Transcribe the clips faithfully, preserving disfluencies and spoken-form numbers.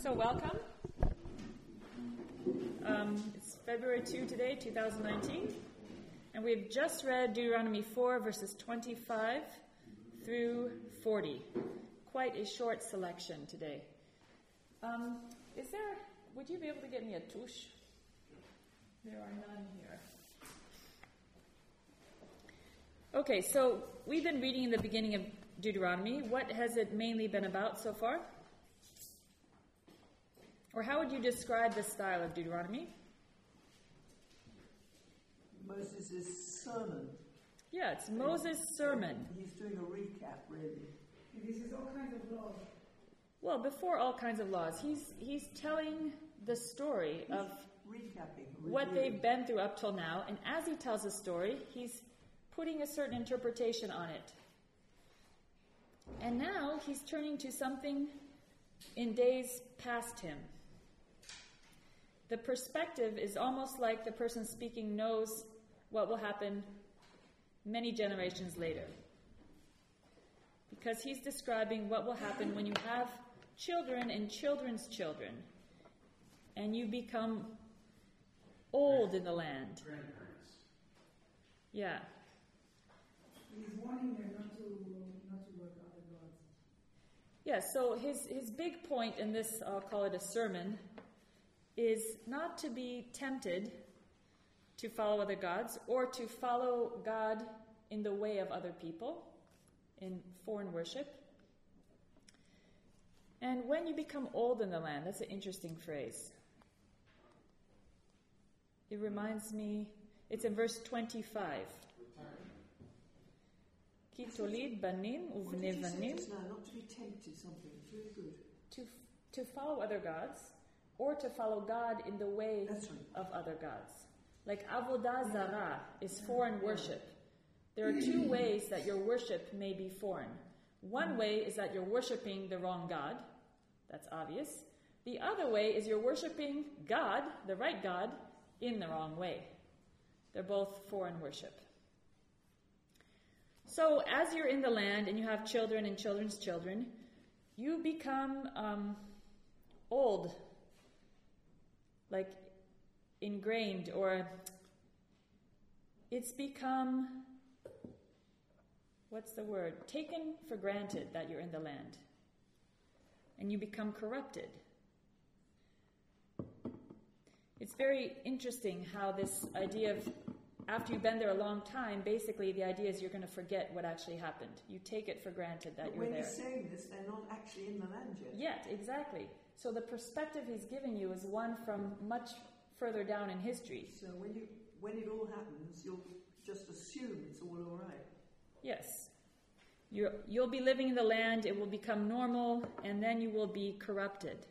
So welcome. Um, it's February second today, two thousand nineteen, and we've just read Deuteronomy four, verses twenty-five through forty. Quite a short selection today. Um, is there, would you be able to get me a touche? There are none here. Okay, so we've been reading in the beginning of Deuteronomy. What has it mainly been about so far? Or how would you describe the style of Deuteronomy? Moses' sermon. Yeah, it's Moses' sermon. He's doing a recap, really. This is all kinds of laws. Well, before all kinds of laws, he's he's telling the story He's of recapping, what reviewing. they've been through up till now, and as he tells the story, he's putting a certain interpretation on it. And now he's turning to something in days past him. The perspective is almost like the person speaking knows what will happen many generations later. Because he's describing what will happen when you have children and children's children, and you become old in the land. Grandparents. Yeah. He's warning them not to not to work other gods. Yeah, so his, his big point in this, I'll call it a sermon, is not to be tempted to follow other gods or to follow God in the way of other people, in foreign worship. And when you become old in the land, that's an interesting phrase. It reminds me, it's in verse twenty-five. Ki tolid banim What uvne did you say banim. just now? Not to be tempted something. It's really good. To, to follow other gods, or to follow God in the way That's right. of other gods. Like Avodah Zarah is foreign worship. There are two ways that your worship may be foreign. One way is that you're worshiping the wrong God. That's obvious. The other way is you're worshiping God, the right God, in the wrong way. They're both foreign worship. So as you're in the land and you have children and children's children, you become um, old, like ingrained, or it's become, what's the word, taken for granted that you're in the land. And you become corrupted. It's very interesting how this idea of, after you've been there a long time, basically the idea is you're going to forget what actually happened. You take it for granted that But you're when there. he's saying this, they're not actually in the land yet. Yet, exactly. So the perspective he's giving you is one from much further down in history. So when you when it all happens, you'll just assume it's all all right. Yes. You're, you'll be living in the land, it will become normal, and then you will be corrupted.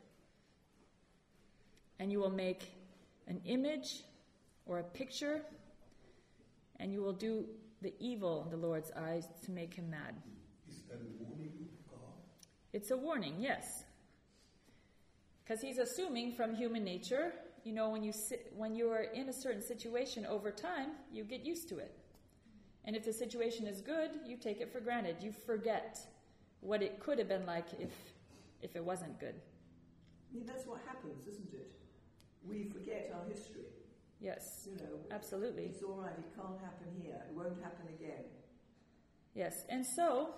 And you will make an image or a picture, and you will do the evil in the Lord's eyes to make him mad. Is that a warning of God? It's a warning, yes. Because he's assuming from human nature, you know, when you sit, when you are in a certain situation over time, you get used to it. And if the situation is good, you take it for granted. You forget what it could have been like if if it wasn't good. I mean, that's what happens, isn't it? We forget our history. Yes, You know, absolutely. It's all right. It can't happen here. It won't happen again. Yes, and so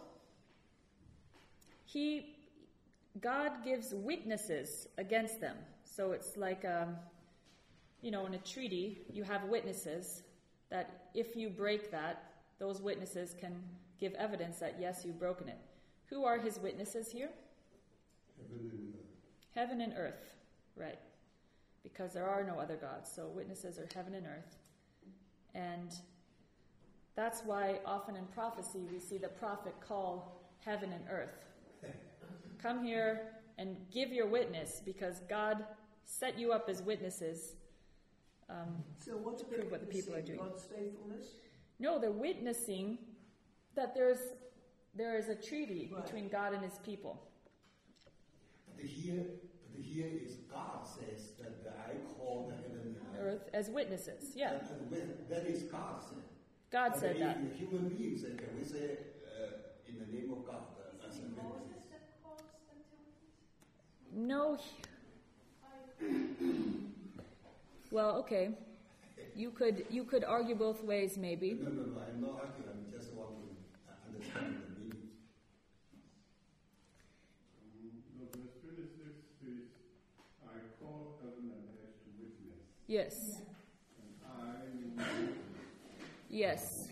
he, God gives witnesses against them. So it's like, um, you know, in a treaty, you have witnesses that if you break that, those witnesses can give evidence that, yes, you've broken it. Who are his witnesses here? Heaven and earth. Heaven and earth, right. Because there are no other gods. So witnesses are heaven and earth. And that's why often in prophecy we see the prophet call heaven and earth. Come here and give your witness, because God set you up as witnesses um, So what to are they prove what the people are witnessing? doing. God's faithfulness? No, they're witnessing that there's there is a treaty Right. between God and his people. But here, but here is God says that I call the heaven and earth. Earth as witnesses, yeah. And when- that is God said. God But said if that. you human beings, then can we say uh, in the name of God? Uh, as a witness? No, Well, okay. You could you could argue both ways, maybe. No, no, no, I'm not arguing. I just want to uh, understand the meaning. Um, no, verse twenty-six says, I call heaven and earth to witness. Yes. And I will witness. Yes.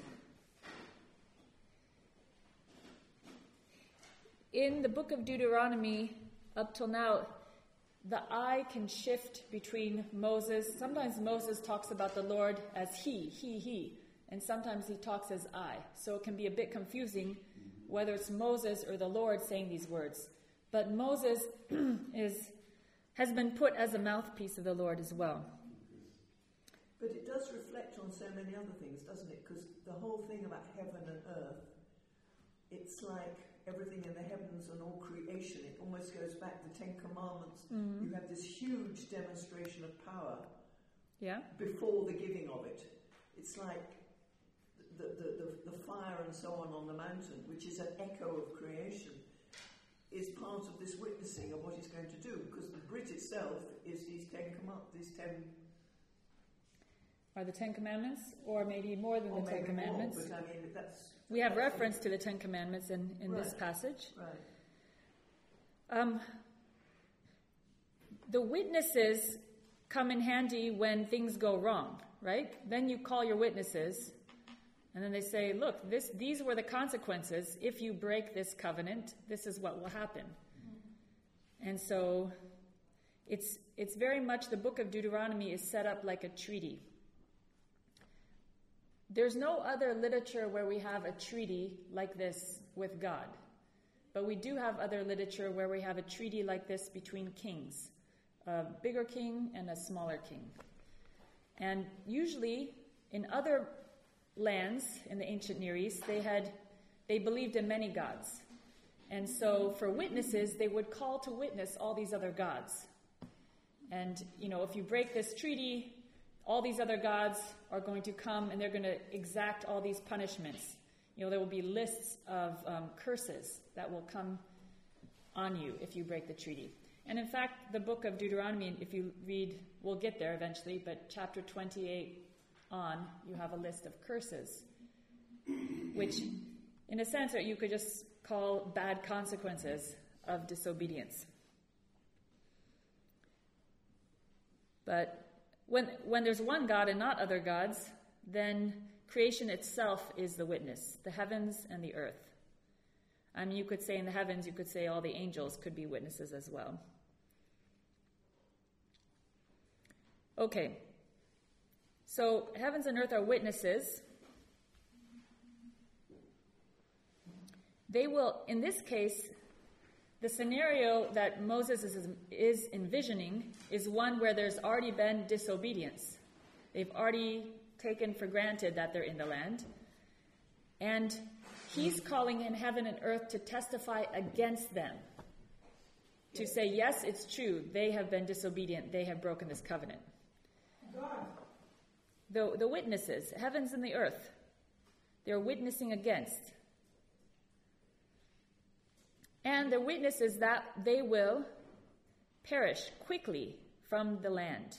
In the book of Deuteronomy, up till now, the I can shift between Moses. Sometimes Moses talks about the Lord as he, he, he. And sometimes he talks as I. So it can be a bit confusing whether it's Moses or the Lord saying these words. But Moses is has been put as a mouthpiece of the Lord as well. But it does reflect on so many other things, doesn't it? Because the whole thing about heaven and earth, it's like everything in the heavens and all creation. It almost goes back to the Ten Commandments. Mm-hmm. You have this huge demonstration of power yeah. before the giving of it. It's like the, the, the, the fire and so on on the mountain, which is an echo of creation, is part of this witnessing of what he's going to do. Because the Brit itself is these Ten Commandments, these ten... Are the Ten Commandments, or maybe more than or the Ten Commandments? More, but I mean, that's... We have reference to the Ten Commandments in, in right. this passage. Right. Um, the witnesses come in handy when things go wrong, right? Then you call your witnesses, and then they say, look, this, these were the consequences. If you break this covenant, this is what will happen. Mm-hmm. And so it's it's very much, the book of Deuteronomy is set up like a treaty. There's no other literature where we have a treaty like this with God. But we do have other literature where we have a treaty like this between kings, a bigger king and a smaller king. And usually in other lands in the ancient Near East, they had they believed in many gods. And so for witnesses, they would call to witness all these other gods. And, you know, if you break this treaty, all these other gods are going to come and they're going to exact all these punishments. You know, there will be lists of um, curses that will come on you if you break the treaty. And in fact, the book of Deuteronomy, if you read, we'll get there eventually, but chapter twenty-eight on, you have a list of curses, which in a sense you could just call bad consequences of disobedience. But When when there's one God and not other gods, then creation itself is the witness, the heavens and the earth. I mean, you could say in the heavens, you could say all the angels could be witnesses as well. Okay. So heavens and earth are witnesses. They will, in this case, the scenario that Moses is, is envisioning is one where there's already been disobedience. They've already taken for granted that they're in the land. And he's calling in heaven and earth to testify against them. To say, yes, it's true, they have been disobedient, they have broken this covenant. God. The, the witnesses, heavens and the earth, they're witnessing against. And the witness is that they will perish quickly from the land.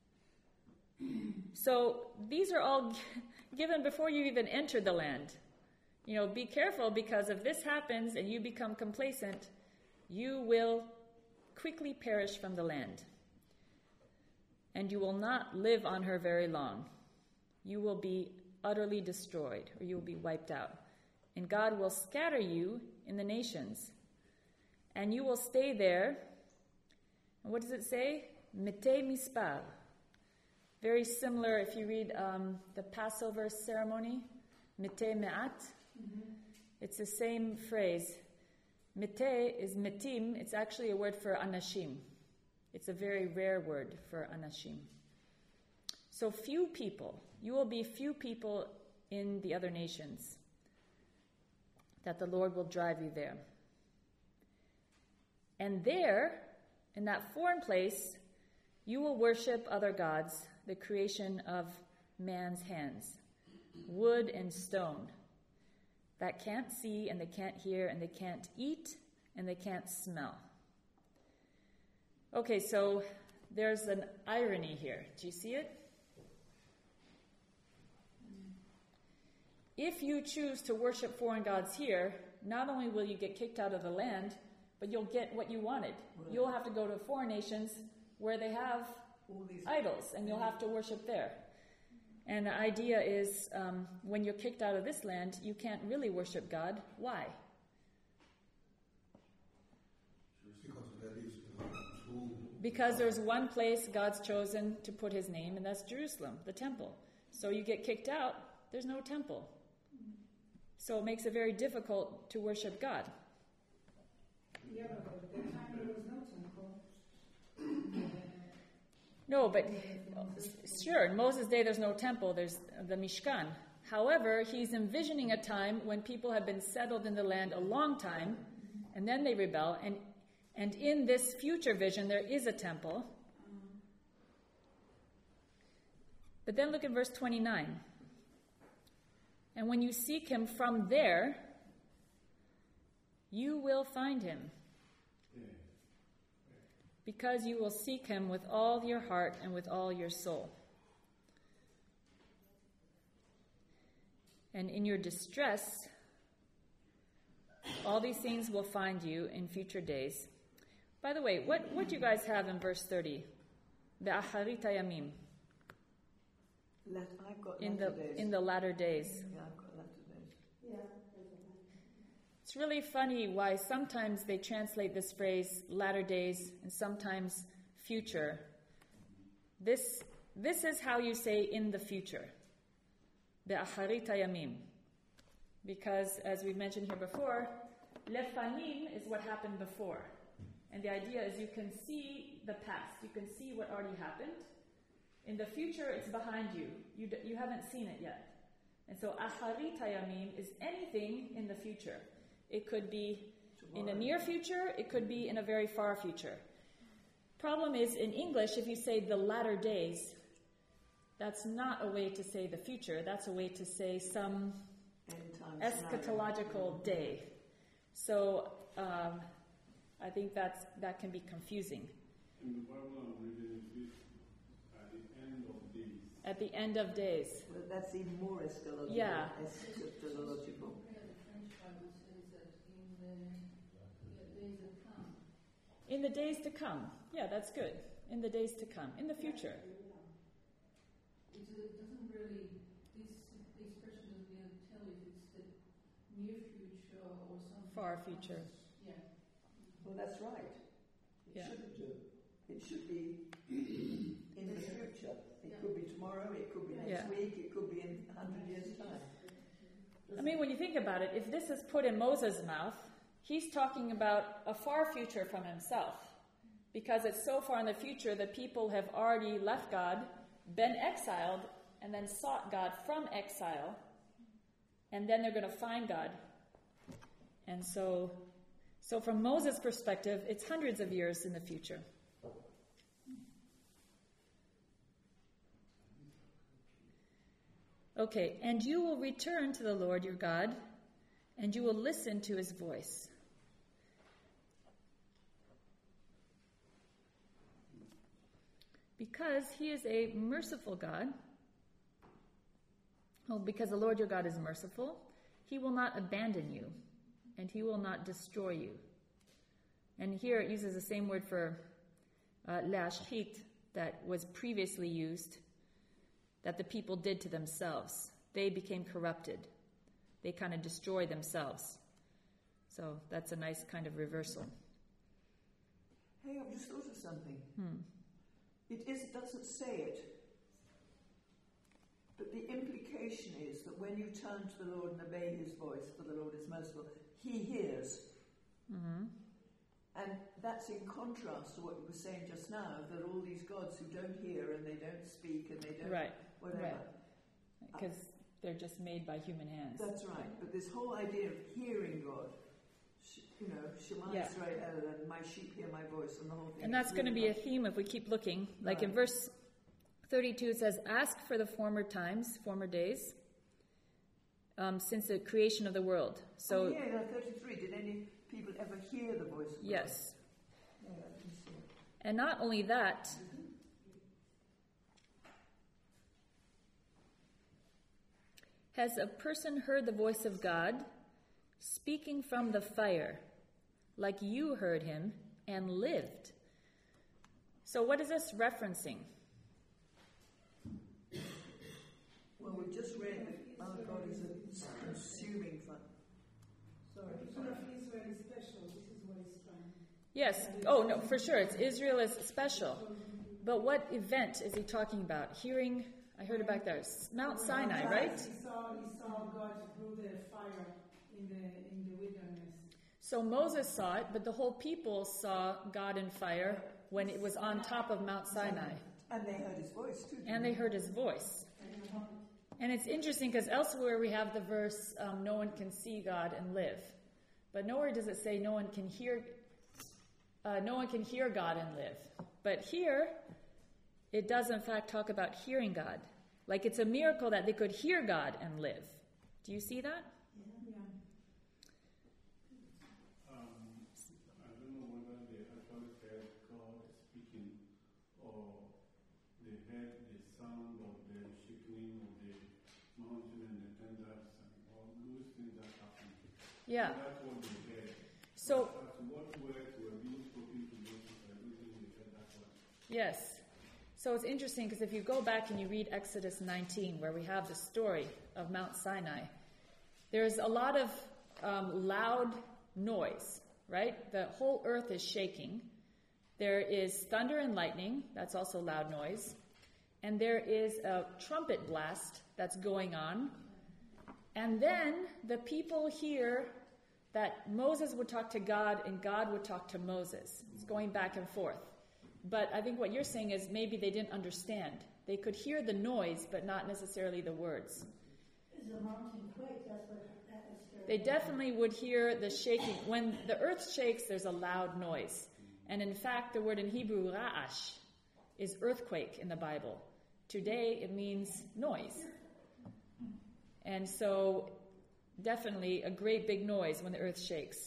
So these are all g- given before you even enter the land. You know, be careful, because if this happens and you become complacent, you will quickly perish from the land. And you will not live on her very long. You will be utterly destroyed, or you will be wiped out. And God will scatter you in the nations. And you will stay there. And what does it say? Mete mispar. Very similar if you read um, the Passover ceremony. Mete me'at. Mm-hmm. It's the same phrase. Mete is metim. It's actually a word for anashim. It's a very rare word for anashim. So few people. You will be few people in the other nations. That the Lord will drive you there. And there, in that foreign place, you will worship other gods, the creation of man's hands, wood and stone, that can't see and they can't hear and they can't eat and they can't smell. Okay, so there's an irony here. Do you see it? If you choose to worship foreign gods here, not only will you get kicked out of the land, but you'll get what you wanted. Right. You'll have to go to foreign nations where they have All these idols, and you'll have to worship there. And the idea is, um, when you're kicked out of this land, you can't really worship God. Why? Because that is true. Because there's one place God's chosen to put his name, and that's Jerusalem, the temple. So you get kicked out, there's no temple. So it makes it very difficult to worship God. Yeah, but at the time there was no temple. No, but sure, in Moses' day there's no temple, there's the Mishkan. However, he's envisioning a time when people have been settled in the land a long time, and then they rebel, and, and in this future vision there is a temple. But then look at verse twenty-nine. And when you seek him from there, you will find him. Because you will seek him with all your heart and with all your soul. And in your distress, all these things will find you in future days. By the way, what, what do you guys have in verse thirty? Be'acharit hayamim. Let, I've got In latter the days. in the latter days. Yeah, I've got latter days. Yeah. It's really funny why sometimes they translate this phrase latter days and sometimes future. This this is how you say in the future. Be'acharit hayamim. Because as we've mentioned here before, lefanim is what happened before. And the idea is you can see the past. You can see what already happened. In the future, it's behind you. You, d- you haven't seen it yet. And so, acharit hayamim is anything in the future. It could be in a near future. It could be in a very far future. Problem is, in English, if you say the latter days, that's not a way to say the future. That's a way to say some End time eschatological day. So, um, I think that's that can be confusing. In the Bible I'm reading, it is at the end of days. At the end of days. Well, that's even more eschatological. Yeah. Eschatological. In the days to come. Yeah, that's good. In the days to come. In the future. It doesn't really, this, the expression doesn't really tell if it's the near future or something. Far future. Yeah. Well, that's right. It Yeah. shouldn't do. It should be in the future. It could be tomorrow, it could be next Yeah. week, it could be in a hundred years' time. I mean, when you think about it, if this is put in Moses' mouth, he's talking about a far future from himself. Because it's so far in the future that people have already left God, been exiled, and then sought God from exile. And then they're going to find God. And so, so from Moses' perspective, it's hundreds of years in the future. Okay, and you will return to the Lord your God, and you will listen to his voice. Because he is a merciful God, oh, because the Lord your God is merciful, he will not abandon you, and he will not destroy you. And here it uses the same word for uh, le'ashchit that was previously used, that the people did to themselves. They became corrupted. They kind of destroyed themselves. So that's a nice kind of reversal. Hey, I've just thought of something. Hmm. It is, doesn't say it, but the implication is that when you turn to the Lord and obey his voice, for the Lord is merciful, he hears. Mm-hmm. And that's in contrast to what you were saying just now, that all these gods who don't hear and they don't speak and they don't Right. whatever. Because they're just made by human hands. That's right. But this whole idea of hearing God, sh- you know, Shema Yeah. Yisrael and my sheep hear my voice and the whole thing. And that's It's going to really be a not- theme if we keep looking. Like in Right. verse thirty-two, it says, ask for the former times, former days, um, since the creation of the world. So, oh, yeah, no, thirty-three. Did any people ever hear the voice of God? yes. Yeah, I can see it. And not only that, Has a person heard the voice of God speaking from the fire, like you heard him, and lived? So what is this referencing? Well, we just read that our God is a consuming fire. Sorry. People of Israel is special. This is what he's trying. Yes. Oh, no, for sure. It's Israel is special. But what event is he talking about? Hearing, I heard it back there. Mount Sinai, right? He saw, he saw God through the fire in the in the wilderness. So Moses saw it, but the whole people saw God in fire when it was on top of Mount Sinai. And they heard his voice too. And they heard his voice. And it's interesting because elsewhere we have the verse, um, no one can see God and live. But nowhere does it say no one can hear uh, no one can hear God and live. But here, it does in fact talk about hearing God. Like it's a miracle that they could hear God and live. Do you see that? Yeah. Um, I don't know whether they actually heard God speaking or they heard the sound of the shaking of the mountain and the thunders and all those things that happen. Yeah. So that's what they heard. So, As to what words were being spoken to Moses, I don't think they heard that one. yes. So it's interesting because if you go back and you read Exodus nineteen, where we have the story of Mount Sinai, there's a lot of um, loud noise, right? The whole earth is shaking. There is thunder and lightning. That's also loud noise. And there is a trumpet blast that's going on. And then the people hear that Moses would talk to God and God would talk to Moses. It's going back and forth. But I think what you're saying is maybe they didn't understand. They could hear the noise, but not necessarily the words. Is a mountain quake? That's what that was. They definitely would hear the shaking. When the earth shakes, there's a loud noise. And in fact, the word in Hebrew, ra'ash, is earthquake in the Bible. Today, it means noise. And so, definitely a great big noise when the earth shakes.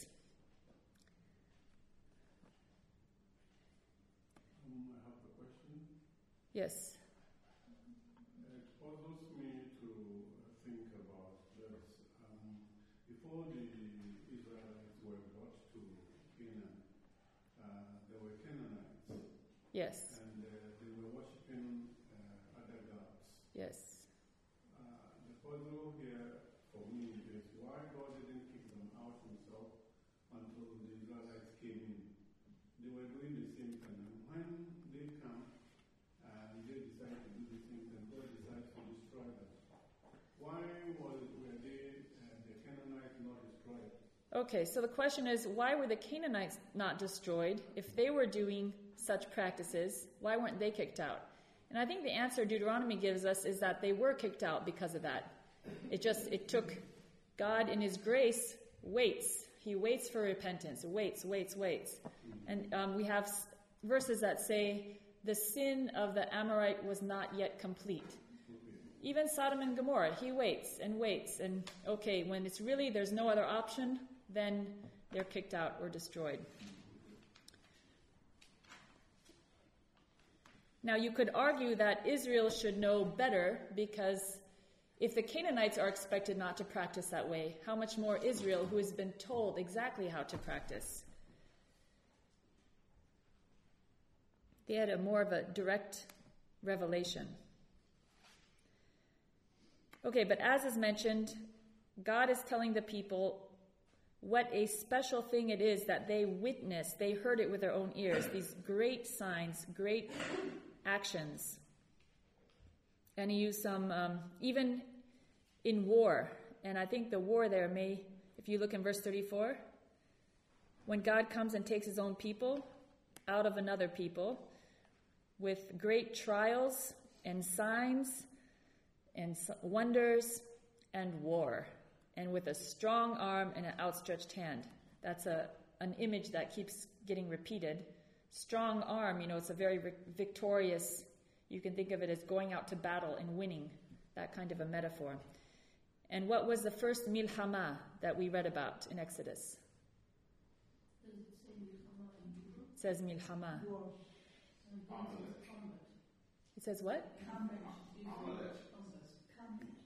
Um, I have a question. Yes. It puzzles me to think about this. Um, before the Israelites were brought to Canaan, uh, there were Canaanites, Yes. and uh, they were worshipping uh, other gods. Yes. Uh, the puzzle here for me is why God didn't kick them out himself until the Israelites came in. They were doing the same thing, and when they come and they decide to do the same thing, God decides to destroy them. Why was, were they, uh, the Canaanites not destroyed? Okay, so the question is, why were the Canaanites not destroyed? If they were doing such practices, why weren't they kicked out? And I think the answer Deuteronomy gives us is that they were kicked out because of that. It just, it took God in his grace waits. He waits for repentance, waits, waits, waits. And um, we have s- verses that say the sin of the Amorite was not yet complete. Even Sodom and Gomorrah, he waits and waits. And okay, when it's really, there's no other option, then they're kicked out or destroyed. Now, you could argue that Israel should know better because if the Canaanites are expected not to practice that way, how much more Israel, who has been told exactly how to practice? They had a more of a direct revelation. Okay, but as is mentioned, God is telling the people what a special thing it is that they witnessed. They heard it with their own ears. These great signs, great actions. And he used some, um, even in war. And I think the war there may, if you look in verse thirty-four, when God comes and takes his own people out of another people with great trials and signs and wonders and war, and with a strong arm and an outstretched hand. That's a an image that keeps getting repeated. Strong arm, you know, it's a very victorious, you can think of it as going out to battle and winning, that kind of a metaphor. And what was the first milchama that we read about in Exodus? Does it say milchama in Hebrew? It says milchama. War. And then it says combat. It says what? Combat. Combat. Combat.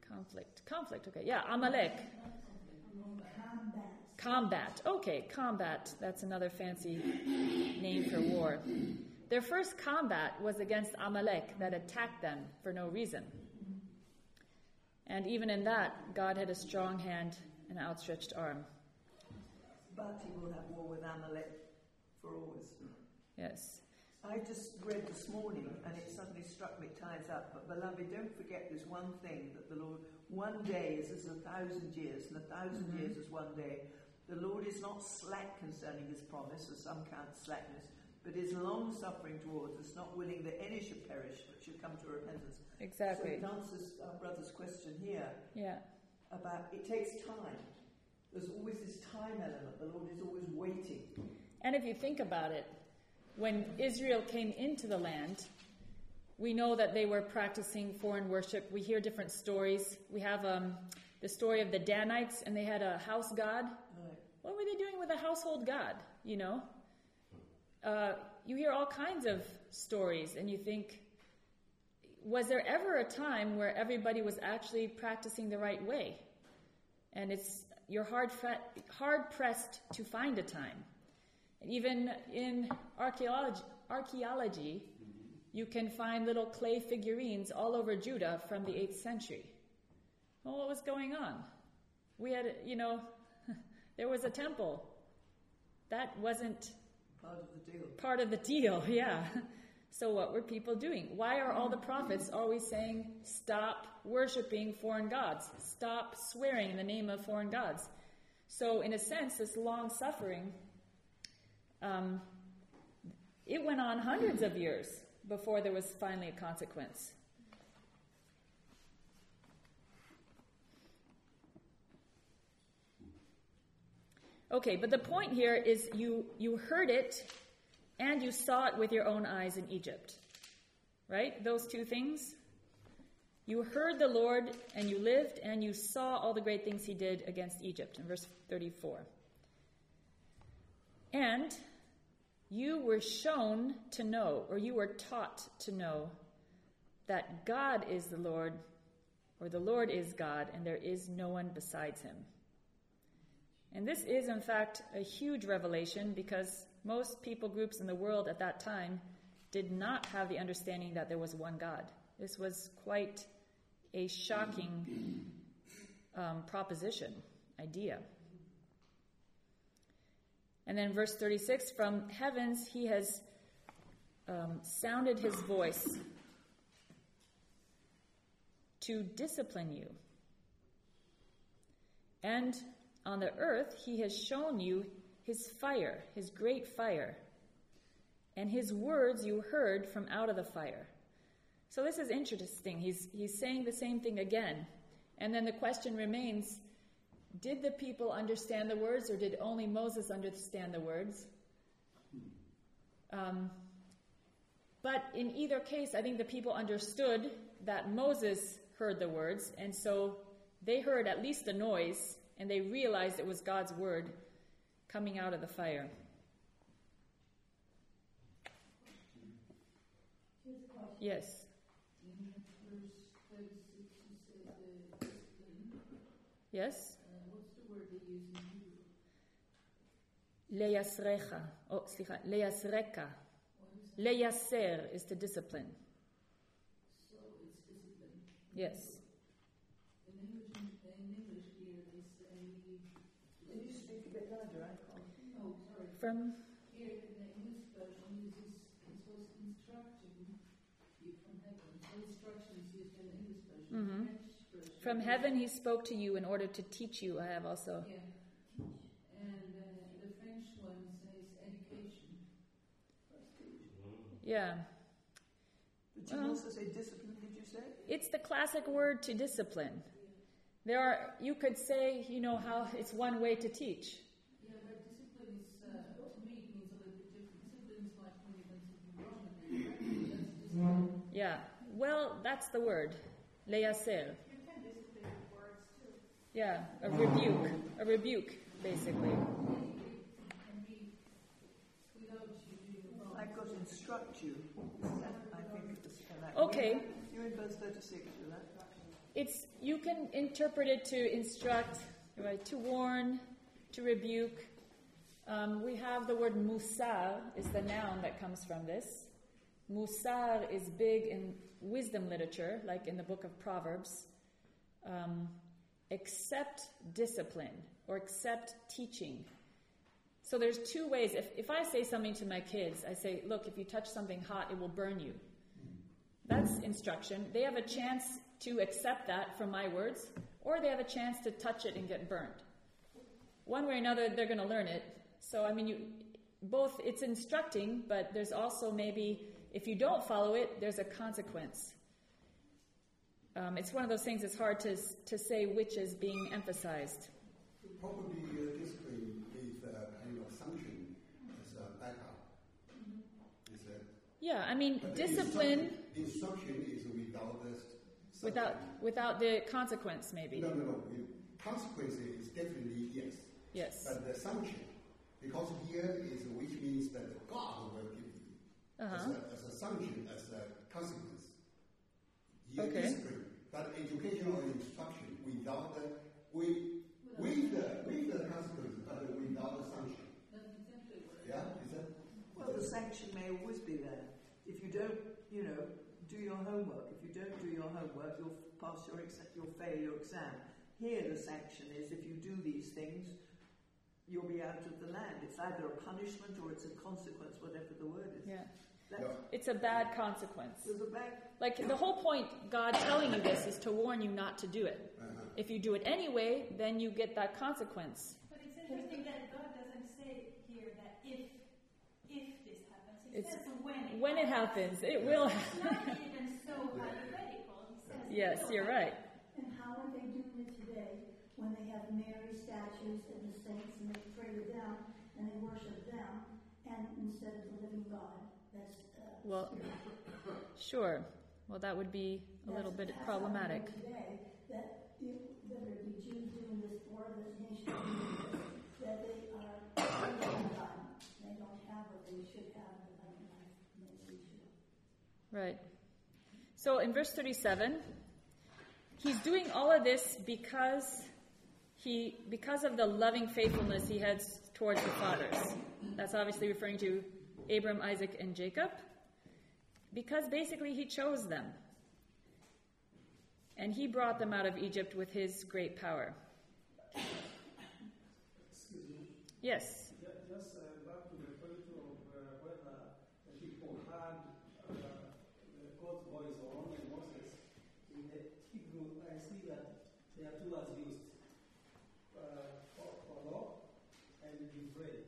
Conflict. Conflict, okay. Yeah, Amalek. Combat. Combat. Okay, combat. That's another fancy name for war. Their first combat was against Amalek that attacked them for no reason. And even in that, God had a strong hand and outstretched arm. But he will have war with Amalek for always. Yes. I just read this morning, and it suddenly struck me, ties up, but beloved, don't forget this one thing, that the Lord, one day is as a thousand years, and a thousand Mm-hmm. years is one day. The Lord is not slack concerning his promise, as some count slackness, but is long-suffering towards us, not willing that any should perish, but should come to repentance. Exactly. So it answers our brother's question here Yeah. about it takes time. There's always this time element. The Lord is always waiting. And if you think about it, when Israel came into the land, we know that they were practicing foreign worship. We hear different stories. We have um, the story of the Danites, and they had a house god. Right. What were they doing with a household god, you know? Uh, you hear all kinds of stories, and you think, was there ever a time where everybody was actually practicing the right way? And it's you're hard fe- hard pressed to find a time. And even in archaeology, archaeology, you can find little clay figurines all over Judah from the eighth century. Well, what was going on? We had, you know, there was a temple. That wasn't Part of the deal. part of the deal, yeah. So what were people doing? Why are all the prophets always saying, stop worshiping foreign gods? Stop swearing in the name of foreign gods? So in a sense, this long suffering, um, it went on hundreds of years before there was finally a consequence. Okay, but the point here is you, you heard it and you saw it with your own eyes in Egypt. Right? Those two things. You heard the Lord and you lived and you saw all the great things he did against Egypt in verse thirty-four. And you were shown to know, or you were taught to know, that God is the Lord, or the Lord is God, and there is no one besides him. And this is, in fact, a huge revelation because most people groups in the world at that time did not have the understanding that there was one God. This was quite a shocking um, proposition, idea. And then verse thirty-six, from heavens he has um, sounded his voice to discipline you. And on the earth he has shown you his fire, his great fire, and his words you heard from out of the fire. So this is interesting. He's he's saying the same thing again. And then the question remains, did the people understand the words, or did only Moses understand the words? Um, but in either case, I think the people understood that Moses heard the words, and so they heard at least the noise, and they realized it was God's word coming out of the fire. Yes. In verse thirty-six, you said uh, discipline. Yes? Uh, what's the word they use in Hebrew? Leyasrecha. Oh, slicha. Leyasreka. What is that? Leyaser is to discipline. So it's discipline. Yes. In English, in English here, they say. Can you speak a bit louder? I can't. Oh, sorry. From Here in the English version uses it was instruction you from heaven. So instruction is used in the English version. Mhm. French version. from heaven he spoke to you in order to teach you. I have also. Yeah. And uh, the French one says education. Yeah. Did you Well- also say discipline, did you say? It's the classic word to discipline. There are, you could say, you know, how it's one way to teach. Yeah, but discipline is, uh, to me, it means a little bit different. Discipline is like when you've done something wrong and then you correct it. That's discipline. Yeah. Well, that's the word. Leyaser. You can discipline with words too. Yeah. A rebuke. A rebuke, basically. It can be without you doing it wrong. I've got instruct you. That, I think it's kind of Okay. You're in verse thirty-six, is that? it's you can interpret it to instruct, right, to warn, to rebuke. Um, we have the word musar is the noun that comes from this. Musar is big in wisdom literature, like in the book of Proverbs. Um, accept discipline or accept teaching. So there's two ways. If, if I say something to my kids, I say, look, if you touch something hot, it will burn you. That's instruction. They have a chance to accept that from my words, or they have a chance to touch it and get burned. One way or another, they're going to learn it. So, I mean, you both, it's instructing, but there's also maybe, if you don't follow it, there's a consequence. Um, it's one of those things that's hard to to say which is being emphasized. Probably uh, discipline with uh, kind of sanction as a backup. Is that? Yeah, I mean, But discipline The instruction, instruction is without the sanction. without without the consequence, maybe. No, no, no. With consequences is definitely yes. Yes. But the sanction, because here is which means that God will give you Uh-huh. as, a, as a sanction, as a consequence. Here Okay. discipline, but educational instruction without the with with the with the consequence, but without the sanction. That's exactly what it Yeah, is that? Well, the sanction may always be there. If you don't, you know, do your homework. If you don't do your homework, you'll pass your exa- you'll fail your exam. Here, the sanction is if you do these things, you'll be out of the land. It's either a punishment or it's a consequence, whatever the word is. Yeah. That's, No. It's a bad consequence. There's a bad. Like, the whole point, God telling you this, is to warn you not to do it. Uh-huh. If you do it anyway, then you get that consequence. But it's interesting that God doesn't say here that if if this happens. He It's says when it When it happens, it will It's happen. not even so hypothetical. He says it Yes, will you're happen. right. And how are they doing it today when they have Mary statues and the saints and they pray to them and they worship them and instead of the living God? That's uh, Well, spirit. Sure. Well, that would be a little bit That's- that's problematic. how they today, that if- whether it be Jews doing this or the nation doing this, that they are living God. They don't have what they should have in the living life. Maybe we should. Right. So in verse thirty-seven, he's doing all of this because he, because of the loving faithfulness he had towards the fathers. That's obviously referring to Abram, Isaac, and Jacob. Because basically he chose them. And he brought them out of Egypt with his great power. Excuse me. Yes. Ju- Just uh, back to the point of uh, whether the people had uh, the God's voice or only Moses. In the Hebrew, I see that there are two words used: uh, koro and divrei.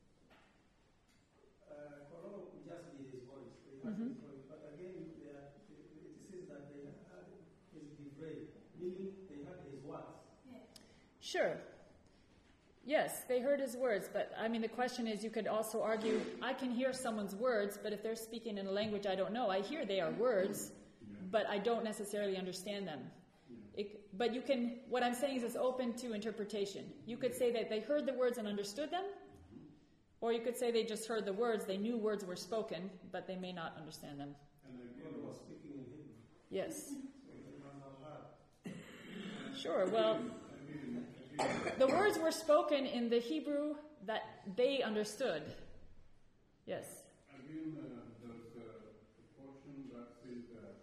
Uh, koro would just be his voice. They had Mhm. his voice, but again, they are, it says that they had his divrei, meaning they had his words. Sure. Yes, they heard his words, but I mean, the question is, you could also argue, I can hear someone's words, but if they're speaking in a language I don't know, I hear they are words, but I don't necessarily understand them. It, but you can, what I'm saying is it's open to interpretation. You could say that they heard the words and understood them, or you could say they just heard the words, they knew words were spoken, but they may not understand them. And God again, was speaking in Hebrew. Yes. So they must have heard. Sure, well, again, again, the words were spoken in the Hebrew that they understood. Yes. again uh, there's a portion that says that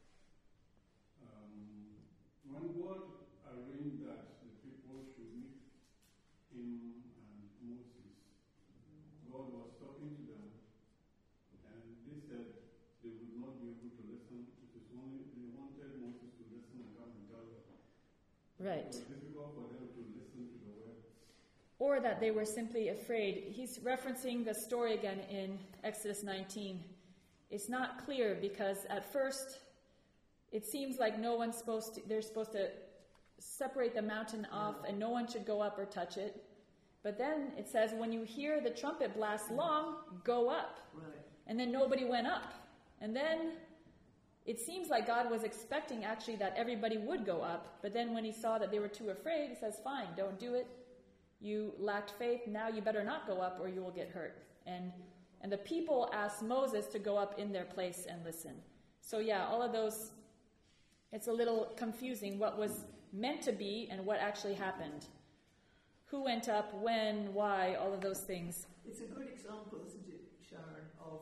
um, when God arranged that the people should meet him and Moses, God was talking to them, and they said they would not be able to listen. It is only they wanted Moses to listen and come and tell them. Right. It was difficult for them to listen to the word. Or that they were simply afraid. He's referencing the story again in Exodus nineteen. It's not clear because at first it seems like no one's supposed to, they're supposed to separate the mountain off and no one should go up or touch it. But then it says when you hear the trumpet blast long, go up. Right. And then nobody went up. And then it seems like God was expecting actually that everybody would go up. But then when he saw that they were too afraid, he says, fine, don't do it. You lacked faith. Now you better not go up or you will get hurt. And and the people asked Moses to go up in their place and listen. So yeah, all of those It's a little confusing what was meant to be and what actually happened. Who went up, when, why, all of those things. It's a good example, isn't it, Sharon, of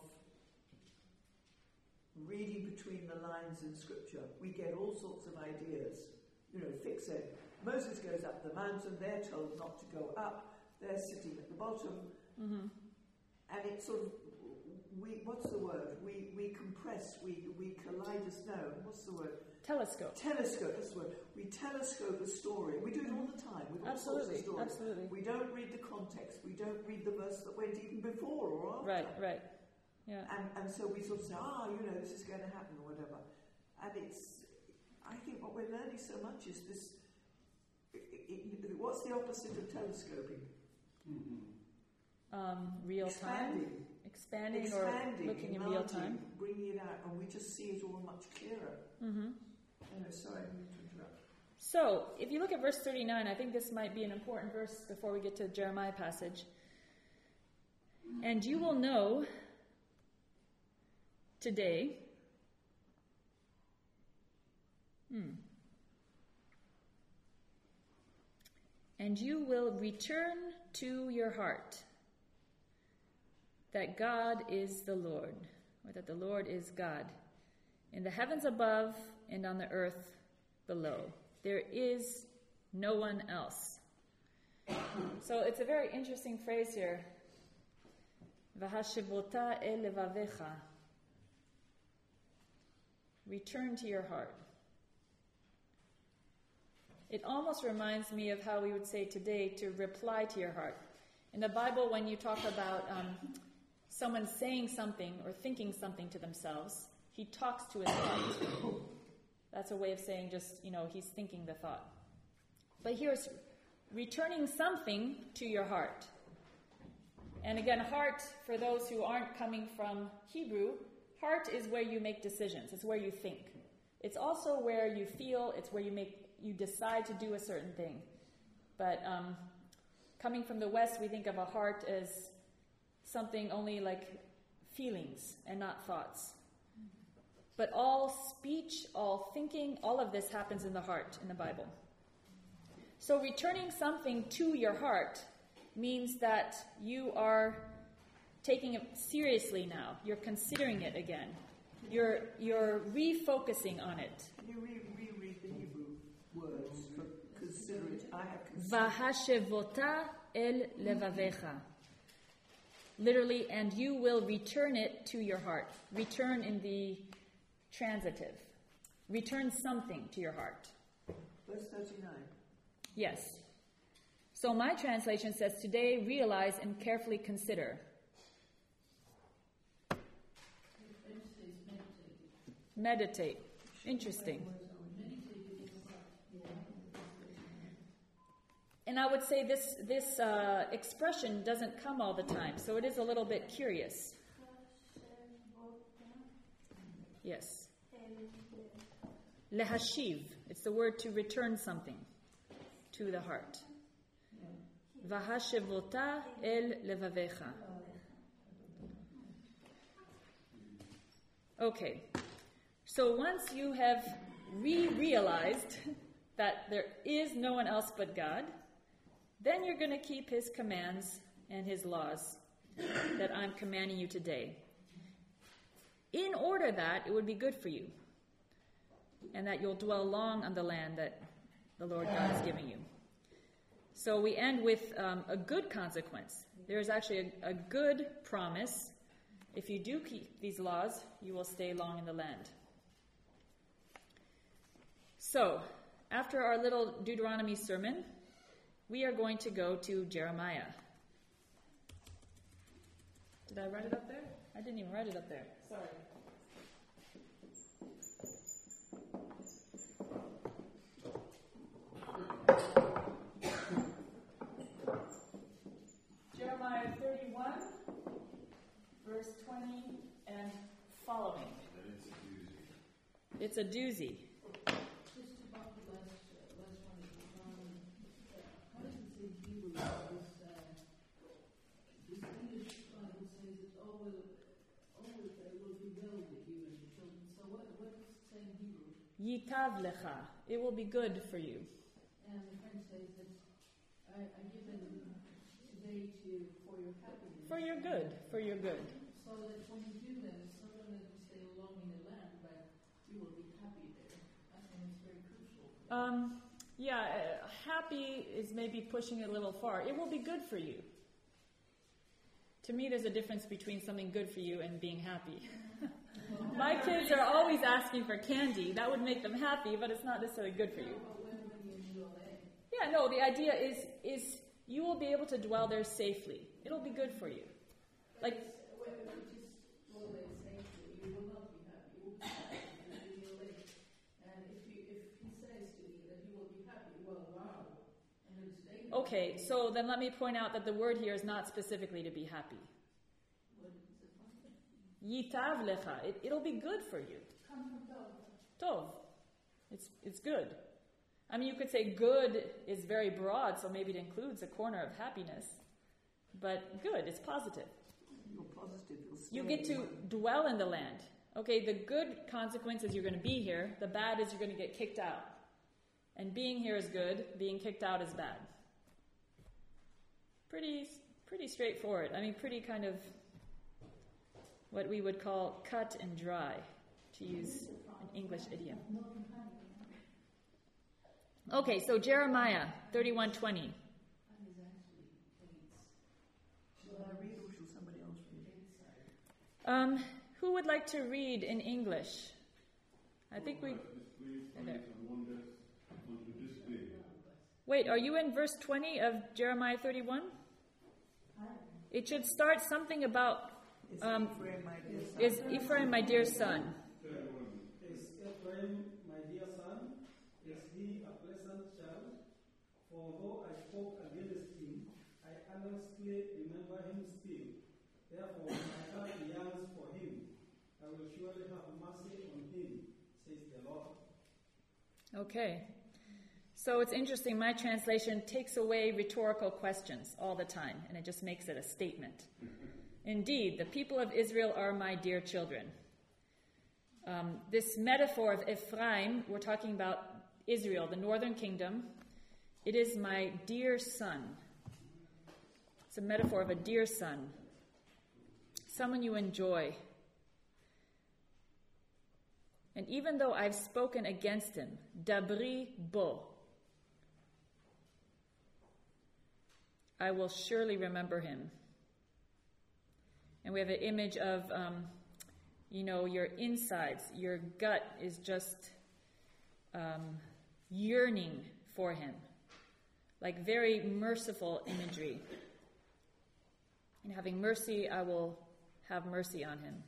reading between the lines in Scripture. We get all sorts of ideas. You know, Fick said, Moses goes up the mountain, they're told not to go up, they're sitting at the bottom. Mm-hmm. And it's sort of, we, what's the word? We we compress, we, we kaleidoscope, no, what's the word? Telescope. Telescope, that's the word. We telescope a story. We do it all the time with all Absolutely, sorts of stories. absolutely. We don't read the context. We don't read the verse that went even before or after. Right, right. Yeah. And, and so we sort of say, ah, you know, this is going to happen or whatever. And it's, I think what we're learning so much is this, it, it, what's the opposite of telescoping? Mm-hmm. Um, real Expanding. time. Expanding, Expanding, or looking in real time. Bringing it out, and we just see it all much clearer. Mm-hmm. Anyway, sorry, I need to interrupt. So, if you look at verse thirty-nine, I think this might be an important verse before we get to the Jeremiah passage. And you will know today. Hmm. And you will return to your heart that God is the Lord, or that the Lord is God, in the heavens above and on the earth below. There is no one else. So it's a very interesting phrase here. V'hashivota el levavecha. Return to your heart. It almost reminds me of how we would say today to reply to your heart. In the Bible, when you talk about um, someone saying something or thinking something to themselves, he talks to his heart. That's a way of saying just, you know, he's thinking the thought. But here's returning something to your heart. And again, heart, for those who aren't coming from Hebrew, heart is where you make decisions. It's where you think. It's also where you feel. It's where you make you decide to do a certain thing. But um, coming from the West, we think of a heart as something only like feelings and not thoughts. But all speech, all thinking, all of this happens in the heart in the Bible. So returning something to your heart means that you are taking it seriously now. You're considering it again. You're you're refocusing on it. Can you re- reread the Hebrew words for consider it? I have considered. Vahashevota el levavecha. Literally, and you will return it to your heart. Return in the transitive. Return something to your heart. Verse thirty-nine. Yes. So my translation says, today realize and carefully consider. Meditate. Interesting. And I would say this this uh, expression doesn't come all the time, so it is a little bit curious. Yes. Lehashiv. It's the word to return something to the heart. Vahashevota el levavecha. Okay. So once you have re-realized that there is no one else but God, then you're going to keep his commands and his laws that I'm commanding you today. In order that it would be good for you, and that you'll dwell long on the land that the Lord God is giving you. So we end with um, a good consequence. There is actually a, a good promise. If you do keep these laws, you will stay long in the land. So, after our little Deuteronomy sermon, we are going to go to Jeremiah. Did I write it up there? I didn't even write it up there. Sorry. Jeremiah thirty-one, verse twenty and following. It's a doozy. Just about the last, uh, last one, um, how does it say Hebrew? This, uh, this English Bible says it all will, all will, uh, will be well with you and your children. So what, what does it say in Hebrew? Yitav lecha. It will be good for you. And the friend says that I, I give them today to for your happiness. For your good. For your good. So that when you do them, it's not only that you stay long in the land, but you will be happy there. I think it's very crucial. Um, yeah, uh, happy is maybe pushing it a little far. It will be good for you. To me, there's a difference between something good for you and being happy. My kids are always asking for candy. That would make them happy, but it's not necessarily good for you. Yeah, no, the idea is is you will be able to dwell there safely. It'll be good for you. Like, okay, so then let me point out that the word here is not specifically to be happy. Yitav lecha. It, it'll be good for you. Tov. It's it's good. I mean, you could say good is very broad, so maybe it includes a corner of happiness. But good, it's positive. You're positive. You get to dwell in the land. Okay, the good consequence is you're going to be here. The bad is you're going to get kicked out. And being here is good. Being kicked out is bad. Pretty, pretty straightforward. I mean, pretty kind of what we would call cut and dry, to use an English idiom. Okay, so Jeremiah thirty-one twenty. Shall I read or shall somebody else read? Um, who would like to read in English? I think we... There. Wait, are you in verse twenty of Jeremiah thirty-one? It should start something about... Um, is Ephraim my dear son? Is Ephraim my dear son? Is he a pleasant child? For though I spoke against him, I honestly remember him still. Therefore my heart yearns for him. I will surely have mercy on him, says the Lord. Okay. So it's interesting, my translation takes away rhetorical questions all the time, and it just makes it a statement. Indeed, the people of Israel are my dear children. Um, this metaphor of Ephraim, we're talking about Israel, the northern kingdom. It is my dear son. It's a metaphor of a dear son. Someone you enjoy. And even though I've spoken against him, dabri bo, I will surely remember him. And we have an image of, um, you know, your insides, your gut is just um, yearning for him. Like very merciful imagery. And having mercy, I will have mercy on him.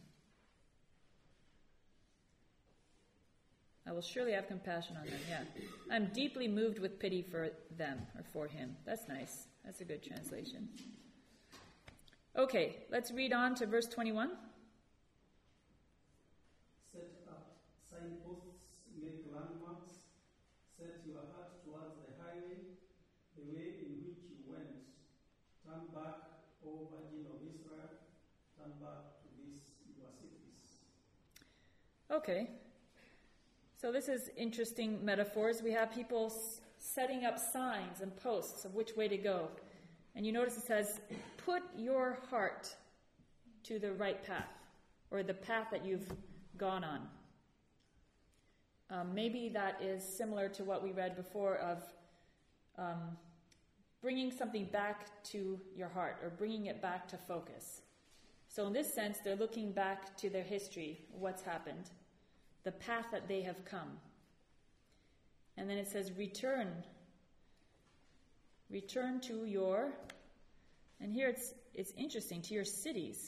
I will surely have compassion on them, yeah. I'm deeply moved with pity for them, or for him. That's nice. That's a good translation. Okay, let's read on to verse twenty-one. Set up signposts, make landmarks, set your heart towards the highway, the way in which you went. Turn back, O Virgin of Israel, turn back to these your cities. Okay. So this is interesting metaphors. We have people s- setting up signs and posts of which way to go. And you notice it says, put your heart to the right path, or the path that you've gone on. Um, maybe that is similar to what we read before of um, bringing something back to your heart, or bringing it back to focus. So in this sense, they're looking back to their history, what's happened, the path that they have come. And then it says, return. Return to your, and here it's it's interesting, to your cities.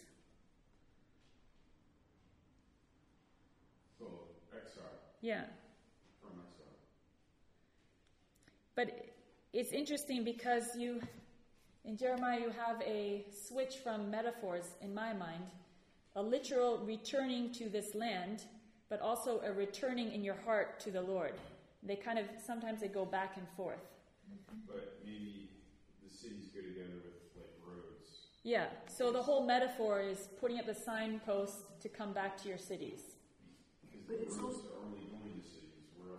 So, exile. Yeah. From exile. But it's interesting because you, in Jeremiah, you have a switch from metaphors, in my mind, a literal returning to this land, but also a returning in your heart to the Lord. They kind of, sometimes they go back and forth. But maybe the cities go together with, like, roads. Yeah, so the whole metaphor is putting up the signposts to come back to your cities. Because the roads are only going to cities, where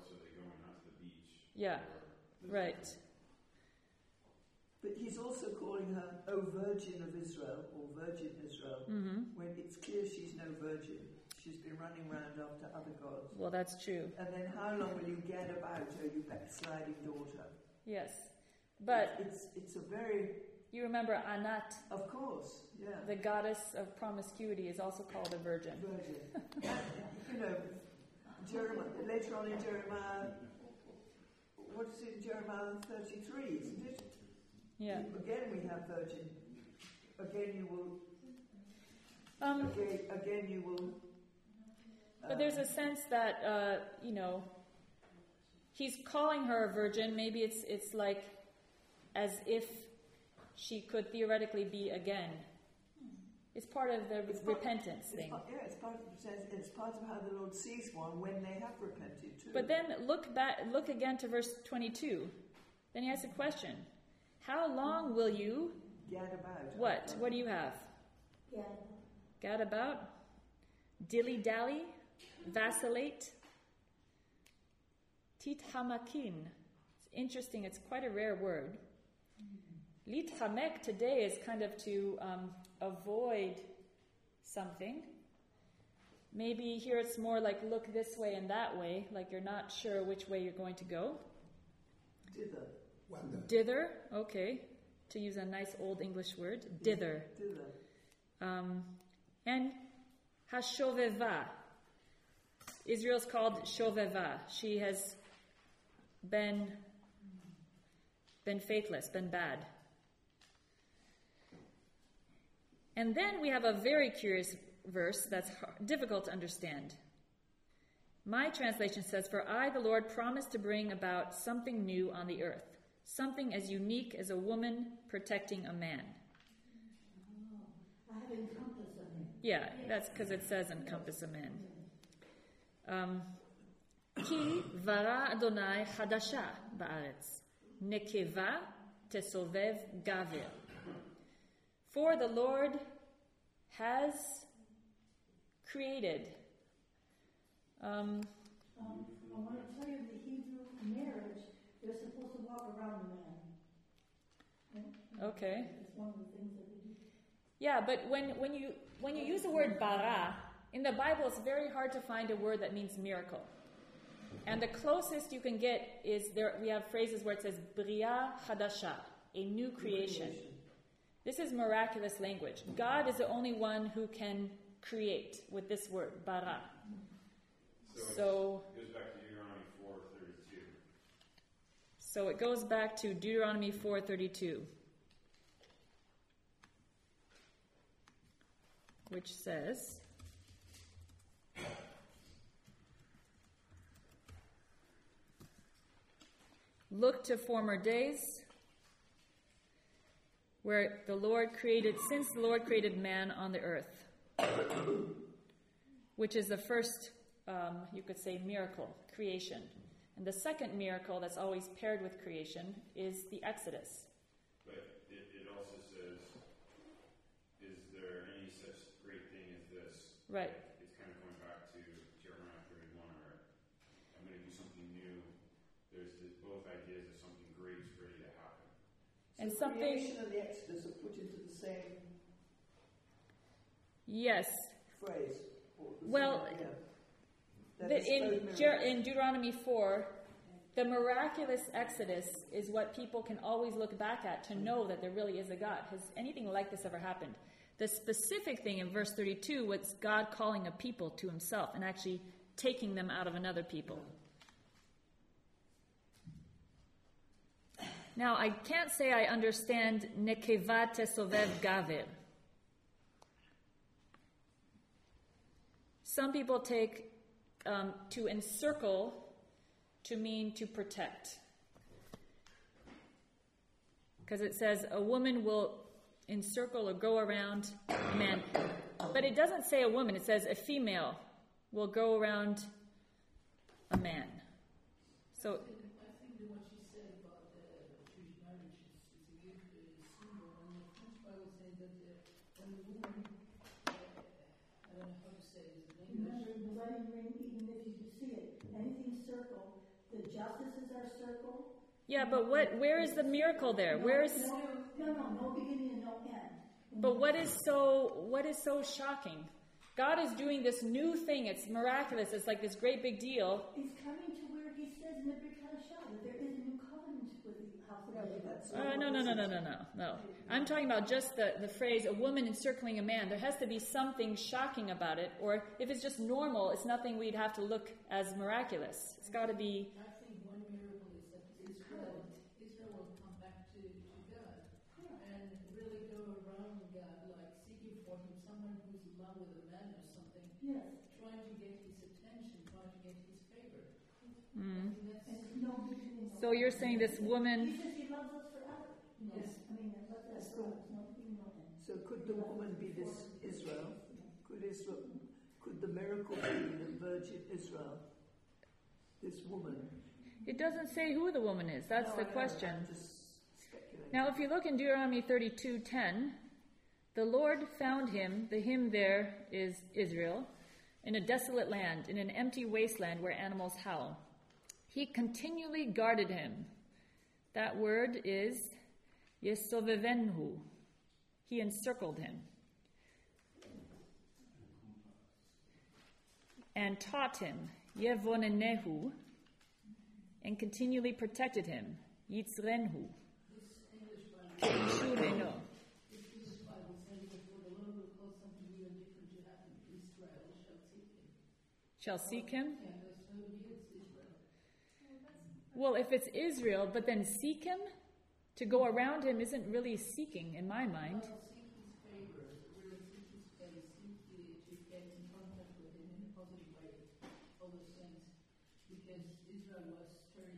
Yeah, right. But he's also calling her, O Virgin of Israel, or Virgin Israel, Mm-hmm. when it's clear she's no virgin. She's been running around after other gods. Well, that's true. And then how long will you get about, O you backsliding daughter? Yes. But it's it's a very... You remember Anat? Of course, yeah. The goddess of promiscuity is also called a virgin. Virgin. And, you know, Jeremiah, later on in Jeremiah, what is it in Jeremiah thirty-three, isn't it? Yeah. Again we have virgin. Again you will... Um, again, again you will... Um, but there's a sense that, uh, you know, he's calling her a virgin. Maybe it's it's like as if she could theoretically be again. It's part of the it's repentance part, thing. It's part, yeah, it's part of the it's part of how the Lord sees one when they have repented too. But then look back, look again to verse twenty-two. Then he asks a question: how long will you gad about? What? What do you have? Gad. Gad about? Dilly dally? Vacillate? Tit hamakin. It's interesting. It's quite a rare word. Lit hamek today is kind of to um, avoid something. Maybe here it's more like look this way and that way, like you're not sure which way you're going to go. Dither. Wonder. Dither, okay. To use a nice old English word. Dither. Dither. Um, and hashoveva. Israel's called shoveva. She has been, been faithless, been bad. And then we have a very curious verse that's hard, difficult to understand. My translation says, "For I, the Lord, promise to bring about something new on the earth, something as unique as a woman protecting a man." I have encompassed a man. Yeah, that's because it says encompass a man. Um, Ki vara Adonai hadasha ba'aretz, nekeva tesovev gavir. For the Lord has created. Um, Um, I want to tell you, the Hebrew marriage, they're supposed to walk around the man. okay. It's one of the things that they do. Yeah, but when, when you when you use the word bara, in the Bible it's very hard to find a word that means miracle. And the closest you can get is there we have phrases where it says bria hadasha, a new creation. This is miraculous language. God is the only one who can create with this word, bara. So, So it goes back to Deuteronomy four thirty-two. So it goes back to Deuteronomy four thirty-two, which says, "Look to former days, where the Lord created, since the Lord created man on the earth," which is the first, um, you could say, miracle, creation. And the second miracle that's always paired with creation is the Exodus. But it, it also says, is there any such great thing as this? Right. It's kind of going back to Jeremiah thirty-one, where I'm going to do something new. There's this, both ideas of something great is ready to happen. And so something... creation and the Exodus are put into the same Yes. phrase. Or the Well, same, yeah. That The, is in, both Jer- miracles. in Deuteronomy four, the miraculous Exodus is what people can always look back at to know that there really is a God. Has anything like this ever happened? The specific thing in verse thirty-two was God calling a people to himself and actually taking them out of another people. Now, I can't say I understand nekeva tesovev gavir. Some people take um, to encircle to mean to protect. Because it says a woman will encircle or go around a man. But it doesn't say a woman, it says a female will go around a man. So, I think that what she said about the Jewish marriage is, is a good uh, symbol. And the French Bible says that uh, when the woman, uh, I don't know how to say it in English. Remember, the wedding ring, even if you see it, anything circle, the justices are circled. Yeah, but what? Where is the miracle there? Where is? No, no, no, no beginning and no end. But what is so? What is so shocking? God is doing this new thing. It's miraculous. It's like this great big deal. He's coming to where he says in the Brit Hadashah that there is a new covenant with the house of David. Uh, no, no, no, no, no, no, no. I'm talking about just the, the phrase, a woman encircling a man. There has to be something shocking about it. Or if it's just normal, it's nothing we'd have to look as miraculous. It's got to be... I think one miracle is that Israel, Israel will come back to, to God and really go around God, like seeking for him, someone who's in love with a man or something, Yes. trying to get his attention, trying to get his favor. Mm. I think that's, And no beginning, no So you're saying this woman... He says he loves us forever. yes. I mean, that's that's forever. No beginning, no end. So could the woman be this Israel? Could Israel? Could the miracle be the Virgin Israel? This woman. It doesn't say who the woman is. That's No, the I know, question. I'm just speculating. Now, if you look in Deuteronomy thirty-two ten, the Lord found him, the him there is Israel, in a desolate land, in an empty wasteland where animals howl. He continually guarded him. That word is Yesovevenhu. He encircled him. And taught him, Yevonenehu, and continually protected him, Yitzrenhu. This English Bible, Keishureno. this English Bible says that for the Lord will cause something new and different to happen. Israel shall seek him. Shall seek him? Yeah, there's no it's Israel. Well, if it's Israel, but then seek him, to go around him isn't really seeking in my mind. Well, seek his favor, really seek his face, seek the, to get in contact with him in a positive way, all those things. Because Israel was turning,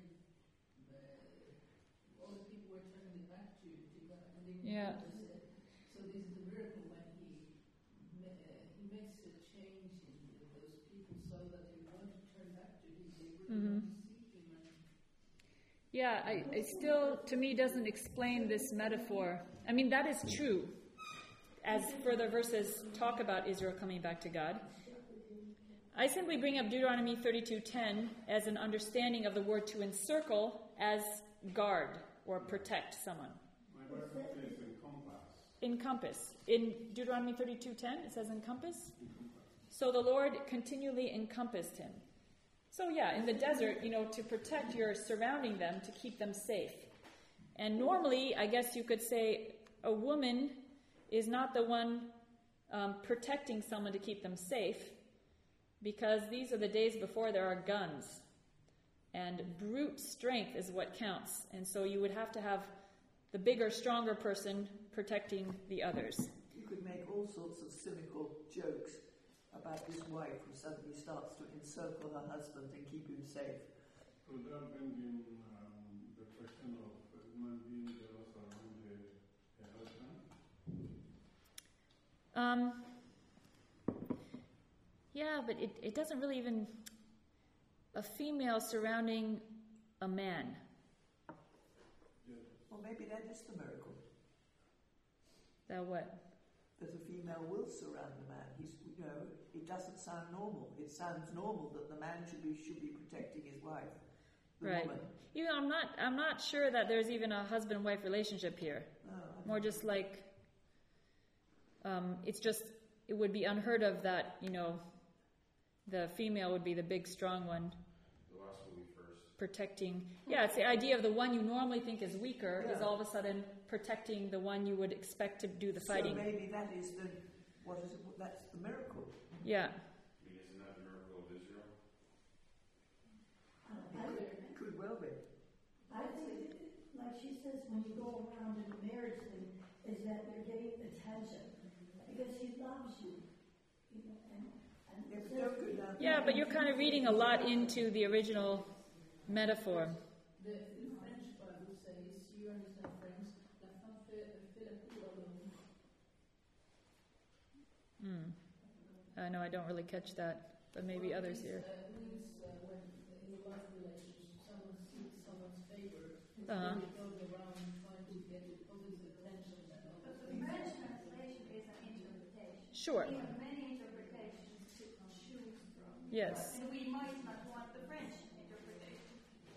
uh, all the people were turning it back to, to God. And they Yeah. it. So this is the miracle when he, ma- uh, he makes a change in those people so that they want to turn back to him. They really Mhm. want to seek him. And Yeah, I, it still, to me, doesn't explain this metaphor. I mean, that is true, as further verses talk about Israel coming back to God. I simply bring up Deuteronomy thirty-two ten as an understanding of the word to encircle as guard or protect someone. My Bible says encompass. Encompass. In Deuteronomy thirty-two ten, it says encompass. So the Lord continually encompassed him. So yeah, in the desert, you know, to protect your surrounding them, to keep them safe. And normally, I guess you could say, a woman is not the one um, protecting someone to keep them safe, because these are the days before there are guns. And brute strength is what counts. And so you would have to have the bigger, stronger person protecting the others. You could make all sorts of cynical jokes about this wife who suddenly starts to encircle her husband and keep him safe. Could that bring in um, the question of a woman being jealous around her, her husband? Um, yeah, but it, it doesn't really even... A female surrounding a man. Well, maybe that is the miracle. That what? That a female will surround the man. He's, you know, it doesn't sound normal. It sounds normal that the man should be should be protecting his wife, the Right. woman. You know, I'm not. I'm not sure that there's even a husband-wife relationship here. Oh, I More just like. Um, it's just. It would be unheard of that, you know, the female would be the big, strong one. The last will be first. Protecting. Yeah, it's the idea of the one you normally think is weaker is Yeah. all of a sudden protecting the one you would expect to do the fighting. So maybe that is the what is it? That's the miracle. Yeah. I mean, isn't that the miracle of Israel? It could well be. I think, like she says, when you go around in a marriage thing, is that you're getting attention because he loves you. You know, and, and Yeah, it but don't says- go down. Yeah, but you're kind of reading a lot into the original metaphor. The, the French Bible says, you understand French, la femme fait, fait la cour à l'homme. Hmm. I know I don't really catch that, but maybe Well, others it here. means, uh, means uh, when in a love relationship someone seeks someone's favor, Uh-huh. they go around trying to get the opposite attention and all But those the things. French translation is an interpretation. Sure. We have many interpretations to choose from. Yes. And we might not want the French interpretation.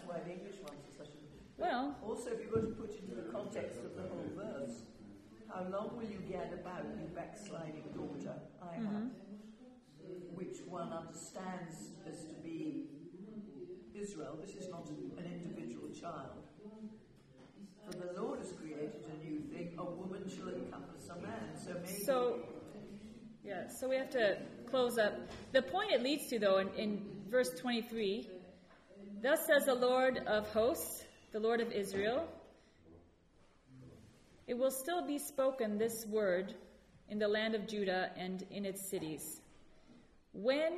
why the English ones are such a... Well... Also, if you were to put into the context of the whole verse, how long will you gad about, you backsliding daughter, I have, mm-hmm. which one understands as to be Israel. This is not an individual child. For the Lord has created a new thing, a woman shall encompass a man. So maybe... So, yeah, so we have to close up. The point it leads to, though, in, in verse twenty-three, thus says the Lord of hosts, the Lord of Israel, it will still be spoken, this word, in the land of Judah and in its cities. When,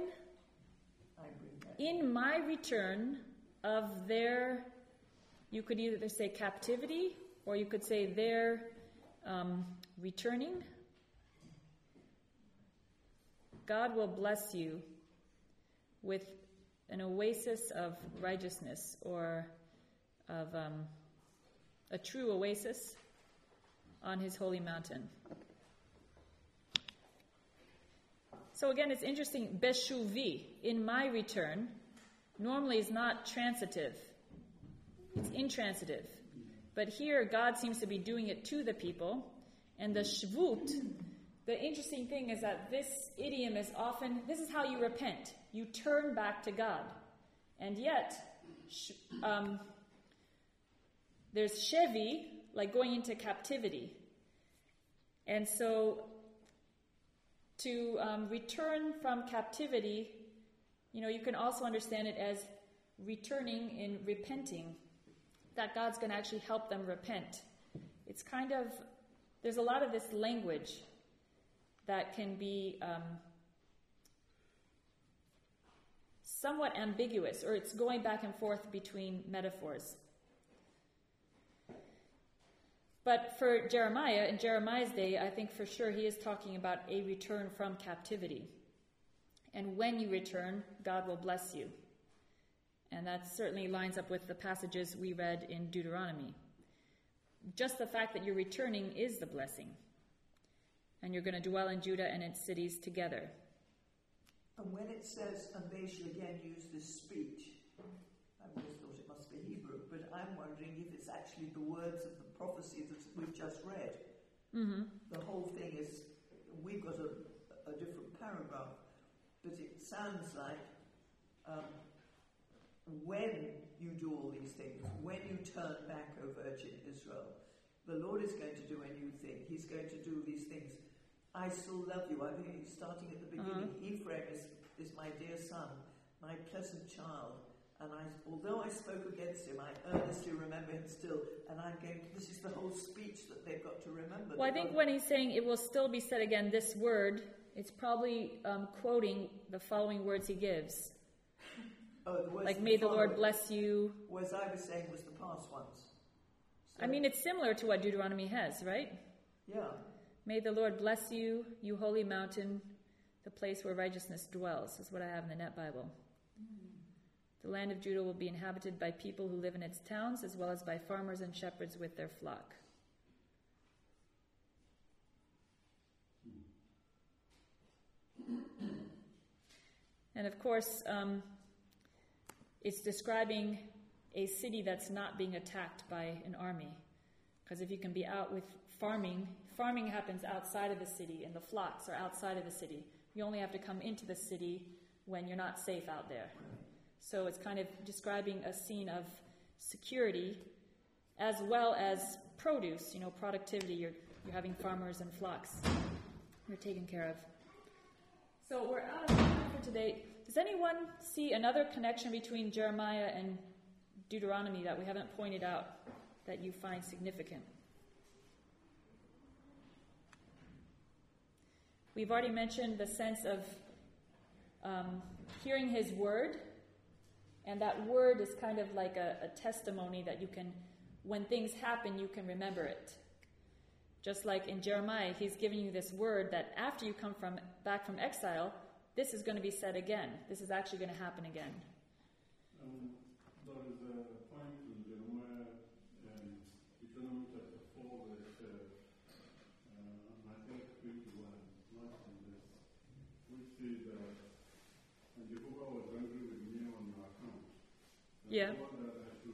in my return of their, you could either say captivity, or you could say their um, returning, God will bless you with an oasis of righteousness, or of um, a true oasis on his holy mountain. So again, it's interesting, beshuvi, in my return, normally is not transitive. It's intransitive. But here, God seems to be doing it to the people. And the shvut, the interesting thing is that this idiom is often, this is how you repent. You turn back to God. And yet, sh- um, there's shevi, like going into captivity. And so, to um, return from captivity, you know, you can also understand it as returning in repenting, that God's going to actually help them repent. It's kind of, there's a lot of this language that can be um, somewhat ambiguous, or it's going back and forth between metaphors. But for Jeremiah, in Jeremiah's day, I think for sure he is talking about a return from captivity. And when you return, God will bless you. And that certainly lines up with the passages we read in Deuteronomy. Just the fact that you're returning is the blessing. And you're going to dwell in Judah and its cities together. And when it says, and they shall again use this speech, I always thought it must be Hebrew, but I'm wondering if it's actually the words of the prophecy that we've just read. Mm-hmm. The whole thing is, we've got a, a different paragraph, but it sounds like um, when you do all these things, when you turn back, O Virgin Israel, the Lord is going to do a new thing. He's going to do these things. I still love you. I think he's starting at the beginning. Uh-huh. Ephraim is, is my dear son, my pleasant child. And I, although I spoke against him, I earnestly remember him still. And I'm going to, this is the whole speech that they've got to remember. Well, I think when he's saying it will still be said again, this word, it's probably um, quoting the following words he gives. Oh, the words like, may the following. Lord bless you. Words I was saying was the past ones. So, I mean, it's similar to what Deuteronomy has, right? Yeah. May the Lord bless you, you holy mountain, the place where righteousness dwells, is what I have in the Net Bible. The land of Judah will be inhabited by people who live in its towns, as well as by farmers and shepherds with their flock. And of course, um, it's describing a city that's not being attacked by an army. Because if you can be out with farming, farming happens outside of the city, and the flocks are outside of the city. You only have to come into the city when you're not safe out there. So it's kind of describing a scene of security as well as produce, you know, productivity. You're, you're having farmers and flocks you're taken care of. So we're out of time for today. Does anyone see another connection between Jeremiah and Deuteronomy that we haven't pointed out that you find significant? We've already mentioned the sense of um, hearing his word. And that word is kind of like a, a testimony that you can, when things happen, you can remember it. Just like in Jeremiah, he's giving you this word that after you come from back from exile, this is going to be said again. This is actually going to happen again. Um, there is a point in Jeremiah, um, Deuteronomy chapter four, verse, uh, uh, I think twenty-one, not in this, which says that uh, and Jehovah was angry with me on my account. And yeah. God that I should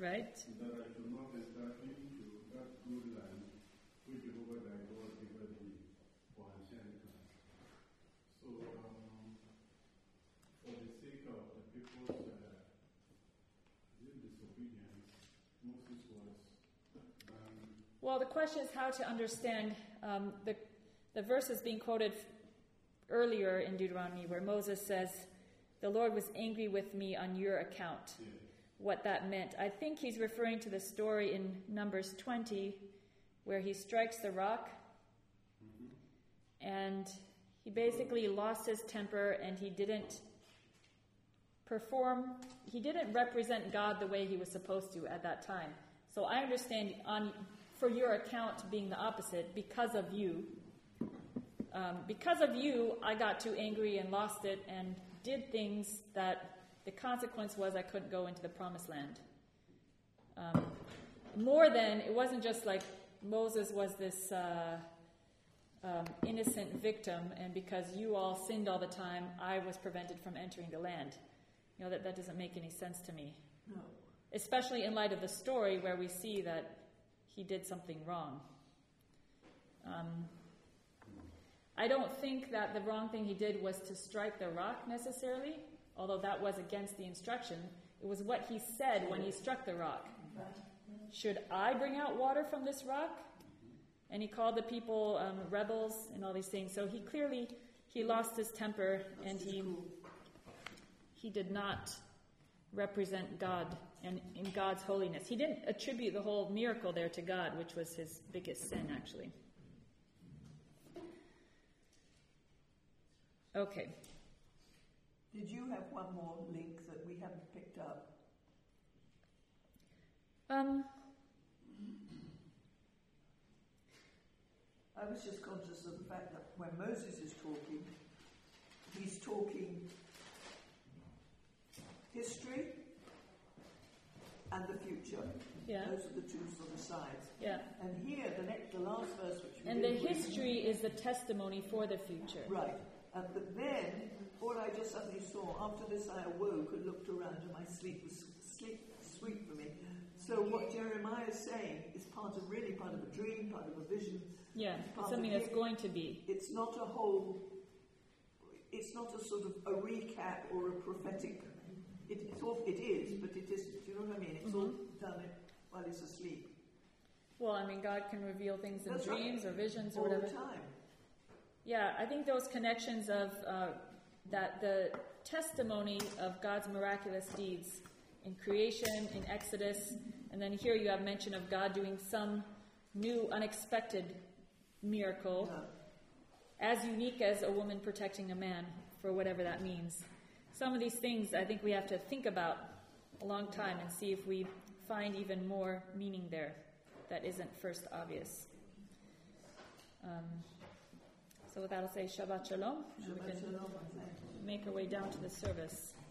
Right? That I should not enter into that good land which Jehovah thy God giveth thee for inheritance. So, um, for the sake of the people's uh, disobedience, Moses was banned. Well, the question is how to understand um, the the verses being quoted earlier in Deuteronomy where Moses says, the Lord was angry with me on your account. Yeah. What that meant. I think he's referring to the story in Numbers twenty where he strikes the rock mm-hmm. and he basically lost his temper and he didn't perform, he didn't represent God the way he was supposed to at that time. So I understand on for your account being the opposite, because of you. Um, because of you, I got too angry and lost it and did things that the consequence was I couldn't go into the promised land. Um, more than, it wasn't just like Moses was this uh, um, innocent victim, and because you all sinned all the time, I was prevented from entering the land. You know, that, that doesn't make any sense to me. No. Especially in light of the story where we see that he did something wrong. Um, I don't think that the wrong thing he did was to strike the rock necessarily, although that was against the instruction. It was what he said when he struck the rock. Should I bring out water from this rock? And he called the people um, rebels and all these things. So he clearly, he lost his temper and he he did not represent God and in God's holiness. He didn't attribute the whole miracle there to God, which was his biggest sin, actually. Okay. Did you have one more link that we haven't picked up? Um, I was just conscious of the fact that when Moses is talking, he's talking history and the future. Yeah. Those are the two sort of sides. Yeah. And here, the next, the last verse, which we And the did, history is the testimony for the future. right. Uh, but then, what I just suddenly saw, after this I awoke and looked around and my sleep was sleep sweet for me. So what Jeremiah is saying is part of, really part of a dream, part of a vision. Yeah, it's it's something that's him. going to be. It's not a whole, it's not a sort of a recap or a prophetic, it, it's all, it is, but it isn't. Do you know what I mean? It's Mm-hmm. all done it while he's asleep. Well, I mean, God can reveal things in That's dreams right. or visions or all whatever. the time. Yeah, I think those connections of uh, that the testimony of God's miraculous deeds in creation, in Exodus, and then here you have mention of God doing some new, unexpected miracle, Yeah. as unique as a woman protecting a man, for whatever that means. Some of these things I think we have to think about a long time and see if we find even more meaning there that isn't first obvious. Um, So with that, I'll say Shabbat Shalom. And we Shabbat can shalom, I think. make our way down to the service.